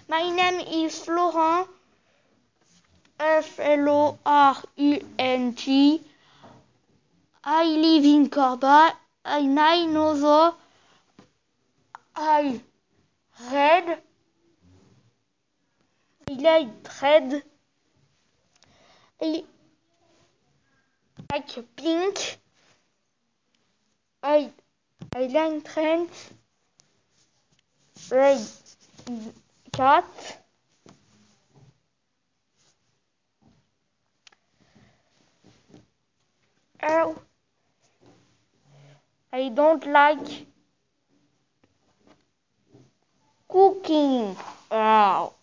My name is Florent. Florung. I live in Corba, and I know the I like red. I like pink. I like trends. Red cat. I don't like cooking.